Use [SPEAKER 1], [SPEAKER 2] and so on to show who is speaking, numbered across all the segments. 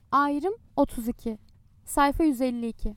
[SPEAKER 1] Ayrım 32. Sayfa 152.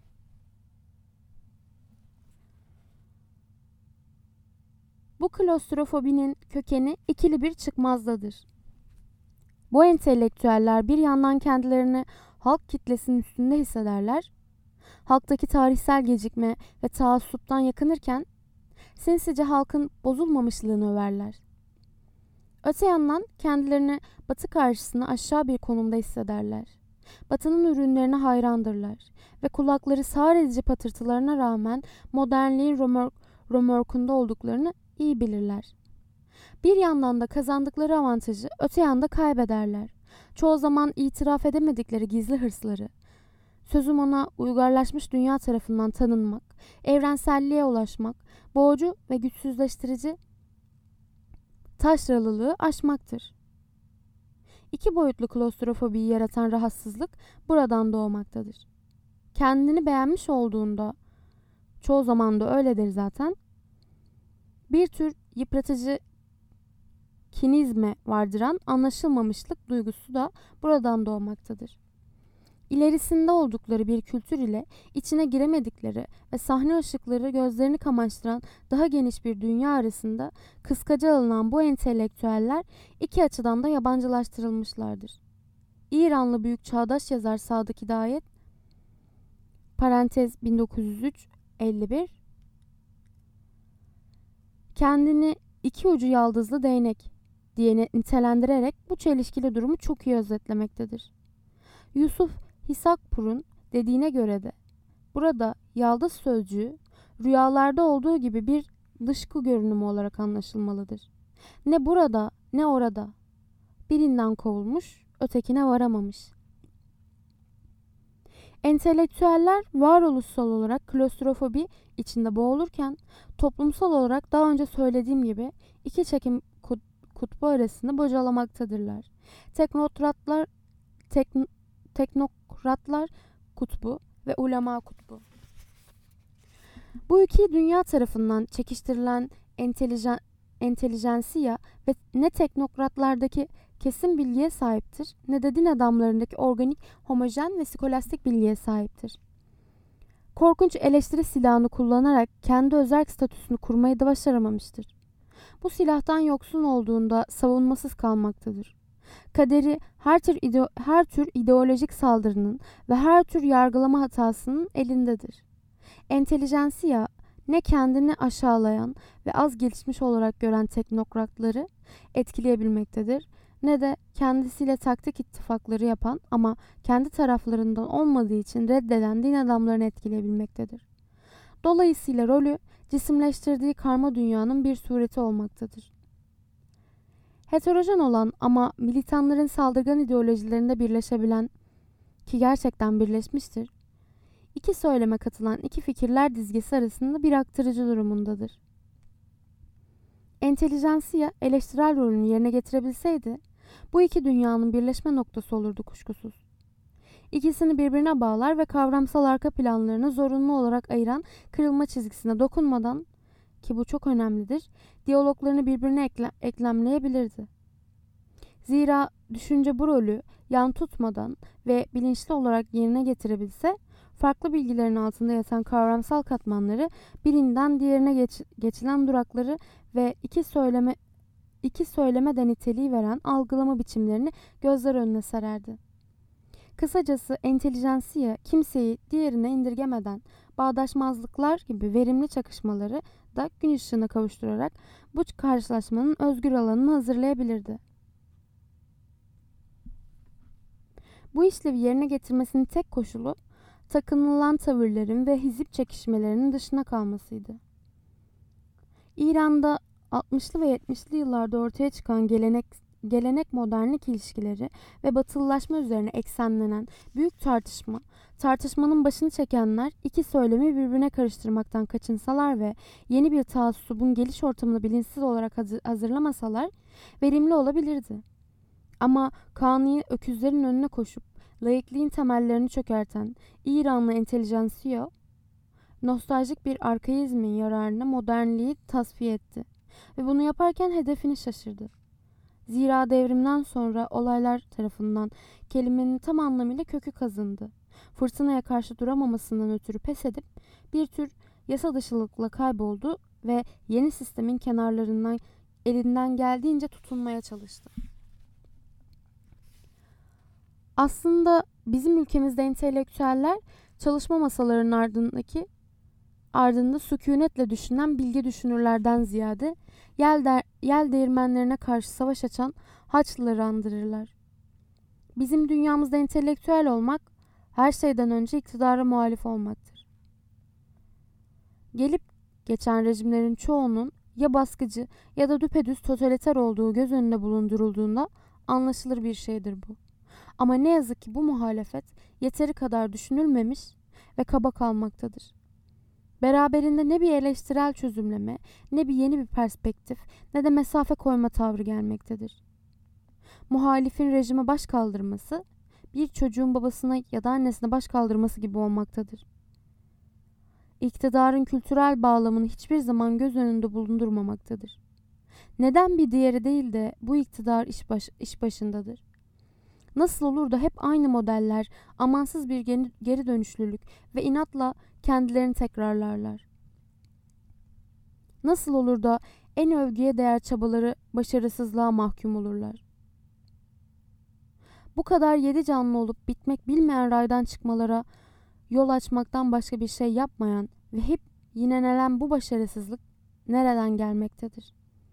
[SPEAKER 1] Bu klostrofobinin kökeni ikili bir çıkmazdadır. Bu entelektüeller bir yandan kendilerini halk kitlesinin üstünde hissederler, halktaki tarihsel gecikme ve taassuptan yakınırken sinsice halkın bozulmamışlığını överler. Öte yandan kendilerini Batı karşısında aşağı bir konumda hissederler. Batı'nın ürünlerine hayrandırlar ve kulakları sağır edici patırtılarına rağmen modernliğin römorkunda olduklarını iyi bilirler. Bir yandan da kazandıkları avantajı öte yanda kaybederler. Çoğu zaman itiraf edemedikleri gizli hırsları, sözüm ona uygarlaşmış dünya tarafından tanınmak, evrenselliğe ulaşmak, boğucu ve güçsüzleştirici taşralılığı aşmaktır. İki boyutlu klostrofobiyi yaratan rahatsızlık buradan doğmaktadır. Kendini beğenmiş olduğunda, çoğu zaman da öyledir zaten, bir tür yıpratıcı kinizme vardıran anlaşılmamışlık duygusu da buradan doğmaktadır. İlerisinde oldukları bir kültür ile içine giremedikleri ve sahne ışıkları gözlerini kamaştıran daha geniş bir dünya arasında kıskaca alınan bu entelektüeller iki açıdan da yabancılaştırılmışlardır. İranlı büyük çağdaş yazar Sadık Hidayet parantez 1903-51 kendini iki ucu yaldızlı değnek diye nitelendirerek bu çelişkili durumu çok iyi özetlemektedir. Yusuf Hisakpur'un dediğine göre de burada yaldız sözcüğü rüyalarda olduğu gibi bir dışkı görünümü olarak anlaşılmalıdır. Ne burada ne orada. Birinden kovulmuş, ötekine varamamış. Entelektüeller varoluşsal olarak klostrofobi içinde boğulurken toplumsal olarak daha önce söylediğim gibi iki çekim kutbu arasında bocalamaktadırlar. Teknokratlar kutbu ve ulema kutbu. Bu iki dünya tarafından çekiştirilen entelijansiya ve ne teknokratlardaki kesin bilgiye sahiptir ne de din adamlarındaki organik, homojen ve skolastik bilgiye sahiptir. Korkunç eleştiri silahını kullanarak kendi özerk statüsünü kurmayı da başaramamıştır. Bu silahtan yoksun olduğunda savunmasız kalmaktadır. Kaderi her tür ideolojik saldırının ve her tür yargılama hatasının elindedir. Entelijansiya ne kendini aşağılayan ve az gelişmiş olarak gören teknokratları etkileyebilmektedir ne de kendisiyle taktik ittifakları yapan ama kendi taraflarından olmadığı için reddeden din adamlarını etkileyebilmektedir. Dolayısıyla rolü cisimleştirdiği karma dünyanın bir sureti olmaktadır. Heterojen olan ama militanların saldırgan ideolojilerinde birleşebilen, ki gerçekten birleşmiştir, iki söyleme katılan iki fikirler dizgesi arasında bir aktarıcı durumundadır. Entelijansiya eleştirel rolünü yerine getirebilseydi, bu iki dünyanın birleşme noktası olurdu kuşkusuz. İkisini birbirine bağlar ve kavramsal arka planlarını zorunlu olarak ayıran kırılma çizgisine dokunmadan, ki bu çok önemlidir, diyaloglarını birbirine eklemleyebilirdi. Zira düşünce bu rolü yan tutmadan ve bilinçli olarak yerine getirebilse, farklı bilgilerin altında yatan kavramsal katmanları, birinden diğerine geçilen durakları ve iki söyleme niteliği veren algılama biçimlerini gözler önüne sererdi. Kısacası entelijansiya kimseyi diğerine indirgemeden bağdaşmazlıklar gibi verimli çakışmaları da gün ışığına kavuşturarak bu karşılaşmanın özgür alanını hazırlayabilirdi. Bu işlevi yerine getirmesinin tek koşulu takınılan tavırların ve hizip çekişmelerinin dışına kalmasıydı. İran'da 60'lı ve 70'li yıllarda ortaya çıkan gelenek modernlik ilişkileri ve batılılaşma üzerine eksenlenen büyük tartışmanın başını çekenler iki söylemi birbirine karıştırmaktan kaçınsalar ve yeni bir taassubun geliş ortamını bilinçsiz olarak hazırlamasalar verimli olabilirdi. Ama Kanuni öküzlerin önüne koşup laikliğin temellerini çökerten İranlı entelijansiya nostaljik bir arkaizmin yararına modernliği tasfiye etti ve bunu yaparken hedefini şaşırdı. Zira devrimden sonra olaylar tarafından kelimenin tam anlamıyla kökü kazındı. Fırtınaya karşı duramamasından ötürü pes edip bir tür yasa dışılıkla kayboldu ve yeni sistemin kenarlarından elinden geldiğince tutunmaya çalıştı. Aslında bizim ülkemizde entelektüeller çalışma masalarının ardında sükunetle düşünen bilge düşünürlerden ziyade yel değirmenlerine karşı savaş açan Haçlıları andırırlar. Bizim dünyamızda entelektüel olmak her şeyden önce iktidara muhalif olmaktır. Gelip geçen rejimlerin çoğunun ya baskıcı ya da düpedüz totaliter olduğu göz önüne bulundurulduğunda anlaşılır bir şeydir bu. Ama ne yazık ki bu muhalefet yeteri kadar düşünülmemiş ve kaba kalmaktadır. Beraberinde ne bir eleştirel çözümleme, ne bir yeni bir perspektif, ne de mesafe koyma tavrı gelmektedir. Muhalifin rejime baş kaldırması, bir çocuğun babasına ya da annesine baş kaldırması gibi olmaktadır. İktidarın kültürel bağlamını hiçbir zaman göz önünde bulundurmamaktadır. Neden bir diğeri değil de bu iktidar iş başındadır? Nasıl olur da hep aynı modeller, amansız bir geri dönüşlülük ve inatla kendilerini tekrarlarlar? Nasıl olur da en övgüye değer çabaları başarısızlığa mahkum olurlar? Bu kadar yedi canlı olup bitmek bilmeyen raydan çıkmalara yol açmaktan başka bir şey yapmayan ve hep yinelenen bu başarısızlık nereden gelmektedir?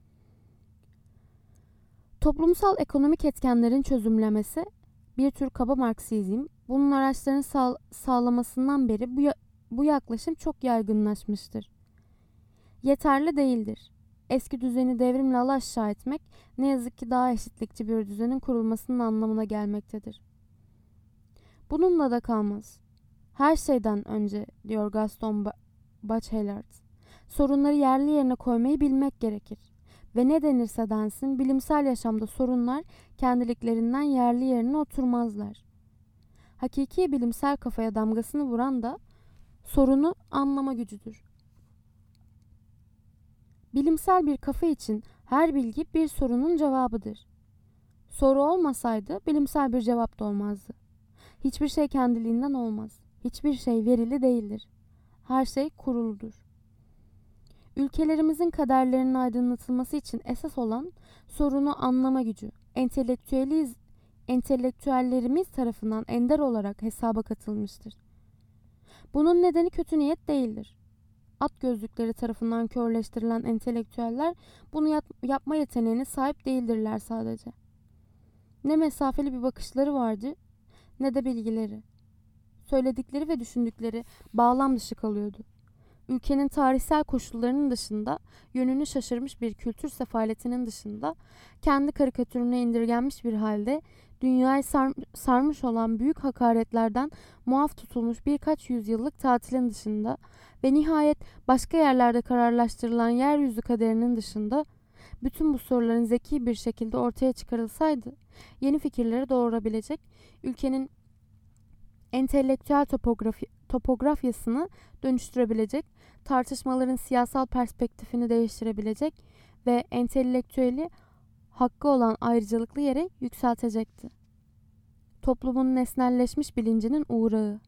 [SPEAKER 1] Toplumsal ekonomik etkenlerin çözümlemesi bir tür kaba Marksizm. Bunun araçlarını sağlamasından beri bu yaklaşım çok yaygınlaşmıştır. Yeterli değildir. Eski düzeni devrimle alaşağı etmek ne yazık ki daha eşitlikçi bir düzenin kurulmasının anlamına gelmektedir. Bununla da kalmaz. Her şeyden önce, diyor Gaston Bachelard, sorunları yerli yerine koymayı bilmek gerekir. Ve ne denirse densin, bilimsel yaşamda sorunlar kendiliklerinden yerli yerine oturmazlar. Hakiki bilimsel kafaya damgasını vuran da sorunu anlama gücüdür. Bilimsel bir kafa için her bilgi bir sorunun cevabıdır. Soru olmasaydı bilimsel bir cevap da olmazdı. Hiçbir şey kendiliğinden olmaz. Hiçbir şey verili değildir. Her şey kuruludur. Ülkelerimizin kaderlerinin aydınlatılması için esas olan sorunu anlama gücü, entelektüellerimiz tarafından ender olarak hesaba katılmıştır. Bunun nedeni kötü niyet değildir. At gözlükleri tarafından körleştirilen entelektüeller bunu yapma yeteneğine sahip değildirler sadece. Ne mesafeli bir bakışları vardı, ne de bilgileri. Söyledikleri ve düşündükleri bağlam dışı kalıyordu. Ülkenin tarihsel koşullarının dışında, yönünü şaşırmış bir kültür sefaletinin dışında, kendi karikatürüne indirgenmiş bir halde dünyayı sarmış olan büyük hakaretlerden muaf tutulmuş birkaç yüzyıllık tatilin dışında ve nihayet başka yerlerde kararlaştırılan yeryüzü kaderinin dışında bütün bu soruların zeki bir şekilde ortaya çıkarılsaydı, yeni fikirleri doğurabilecek, ülkenin entelektüel topografyasını dönüştürebilecek, tartışmaların siyasal perspektifini değiştirebilecek ve entelektüeli hakkı olan ayrıcalıklı yere yükseltecekti. Toplumun nesnelleşmiş bilincinin uğrağı.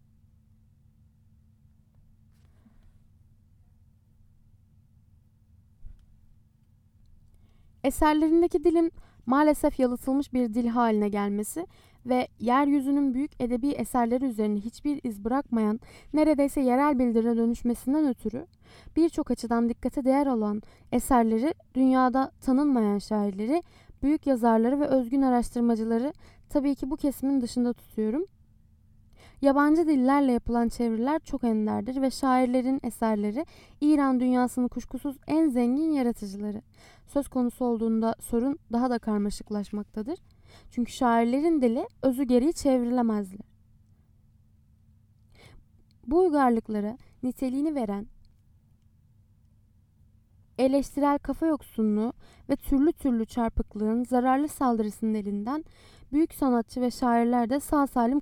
[SPEAKER 1] Eserlerindeki dilin maalesef yalıtılmış bir dil haline gelmesi ve yeryüzünün büyük edebi eserleri üzerine hiçbir iz bırakmayan, neredeyse yerel bildirine dönüşmesinden ötürü birçok açıdan dikkate değer olan eserleri, dünyada tanınmayan şairleri, büyük yazarları ve özgün araştırmacıları tabii ki bu kesimin dışında tutuyorum. Yabancı dillerle yapılan çeviriler çok enderdir ve şairlerin eserleri İran dünyasının kuşkusuz en zengin yaratıcıları. Söz konusu olduğunda sorun daha da karmaşıklaşmaktadır. Çünkü şairlerin dili özü gereği çevrilemezler. Bu uygarlıklara niteliğini veren eleştirel kafa yoksunluğu ve türlü türlü çarpıklığın zararlı saldırısının elinden büyük sanatçı ve şairler de sağ salim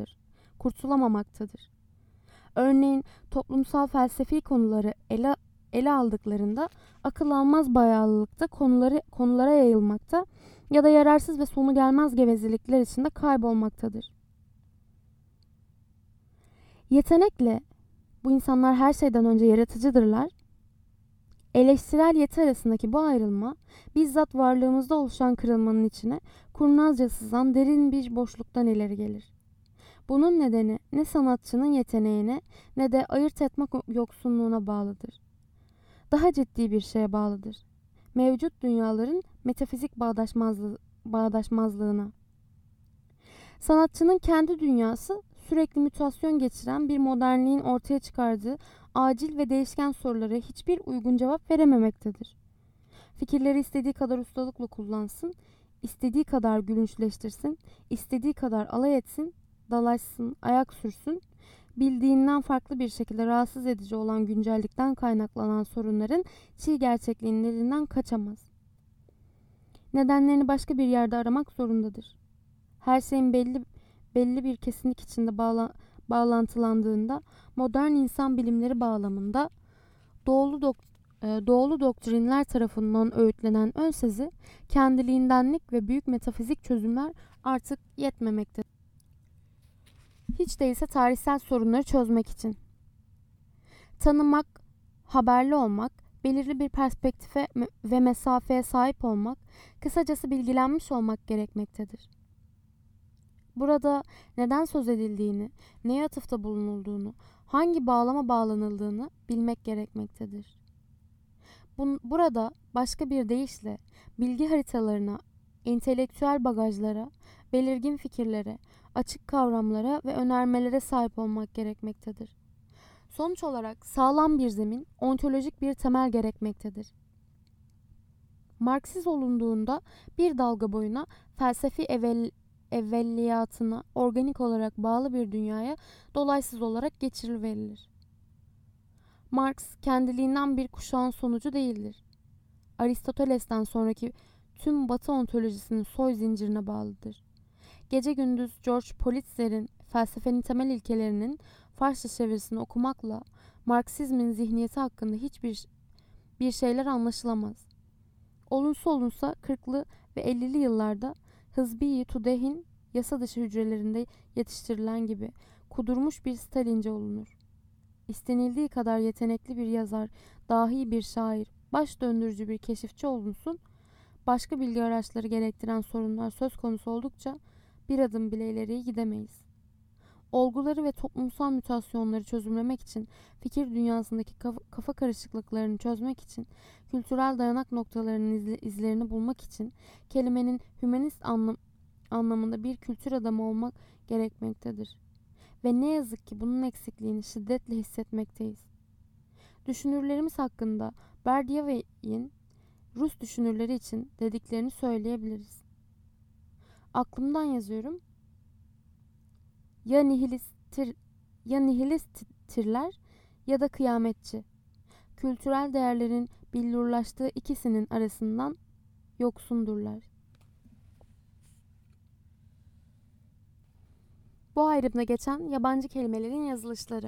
[SPEAKER 1] kurtulamamaktadır. Örneğin toplumsal felsefi konuları ele aldıklarında akıl almaz bayağılıkta konulara yayılmakta ya da yararsız ve sonu gelmez gevezelikler içinde kaybolmaktadır. Yetenekle bu insanlar her şeyden önce yaratıcıdırlar. Eleştirel yeti arasındaki bu ayrılma bizzat varlığımızda oluşan kırılmanın içine kurnazca sızan derin bir boşluktan ileri gelir. Bunun nedeni ne sanatçının yeteneğine ne de ayırt etme yoksunluğuna bağlıdır. Daha ciddi bir şeye bağlıdır. Mevcut dünyaların metafizik bağdaşmazlığına. Sanatçının kendi dünyası sürekli mutasyon geçiren bir modernliğin ortaya çıkardığı acil ve değişken sorulara hiçbir uygun cevap verememektedir. Fikirleri istediği kadar ustalıkla kullansın, istediği kadar gülünçleştirsin, istediği kadar alay etsin, dalaşsın, ayak sürsün, bildiğinden farklı bir şekilde rahatsız edici olan güncellikten kaynaklanan sorunların çiğ gerçekliğinin elinden kaçamaz. Nedenlerini başka bir yerde aramak zorundadır. Her şeyin belli bir kesinlik içinde bağlantılandığında modern insan bilimleri bağlamında doğulu doktrinler tarafından öğütlenen ön sezi, kendiliğindenlik ve büyük metafizik çözümler artık yetmemektedir. Hiç değilse tarihsel sorunları çözmek için. Tanımak, haberli olmak, belirli bir perspektife ve mesafeye sahip olmak, kısacası bilgilenmiş olmak gerekmektedir. Burada neden söz edildiğini, neye atıfta bulunulduğunu, hangi bağlama bağlanıldığını bilmek gerekmektedir. Burada başka bir deyişle bilgi haritalarına, entelektüel bagajlara, belirgin fikirlere, açık kavramlara ve önermelere sahip olmak gerekmektedir. Sonuç olarak sağlam bir zemin, ontolojik bir temel gerekmektedir. Marksiz olunduğunda bir dalga boyuna felsefi evveliyatına organik olarak bağlı bir dünyaya dolaysız olarak geçiriverilir. Marx kendiliğinden bir kuşağın sonucu değildir. Aristoteles'ten sonraki tüm Batı ontolojisinin soy zincirine bağlıdır. Gece gündüz George Politzer'in felsefenin temel ilkelerinin Farsça çevirisini okumakla Marksizmin zihniyeti hakkında hiçbir şeyler anlaşılamaz. Olunsa 40'lı ve 50'li yıllarda Hızbi-i Tudeh'in yasa dışı hücrelerinde yetiştirilen gibi kudurmuş bir Stalince olunur. İstenildiği kadar yetenekli bir yazar, dahi bir şair, baş döndürücü bir keşifçi olunsun, başka bilgi araçları gerektiren sorunlar söz konusu oldukça bir adım bile ileriye gidemeyiz. Olguları ve toplumsal mutasyonları çözümlemek için, fikir dünyasındaki kafa karışıklıklarını çözmek için, kültürel dayanak noktalarının izlerini bulmak için, kelimenin hümanist anlamında bir kültür adamı olmak gerekmektedir. Ve ne yazık ki bunun eksikliğini şiddetle hissetmekteyiz. Düşünürlerimiz hakkında Berdiavev'in Rus düşünürleri için dediklerini söyleyebiliriz. Aklımdan yazıyorum. Ya nihilisttirler ya da kıyametçi. Kültürel değerlerin billurlaştığı ikisinin arasından yoksundurlar. Bu ayrımda geçen yabancı kelimelerin yazılışları.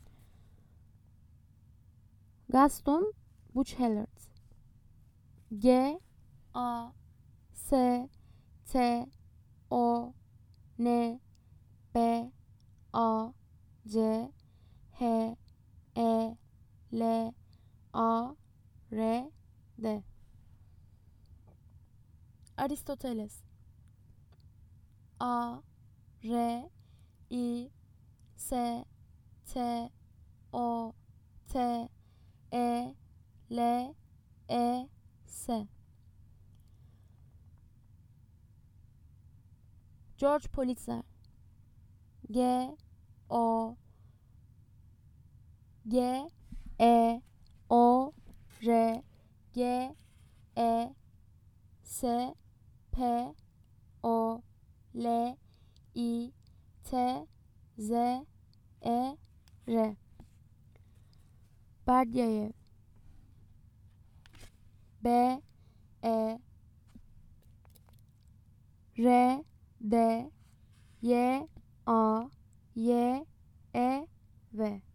[SPEAKER 1] Gaston Buchholz, G A S T O N B A C H E L A R D. Aristoteles, A R I S T O T E L E S. George Politzer, G O G E O R G E S P O L I T Z E R. Berdyaev, B E R D Y A Y E V.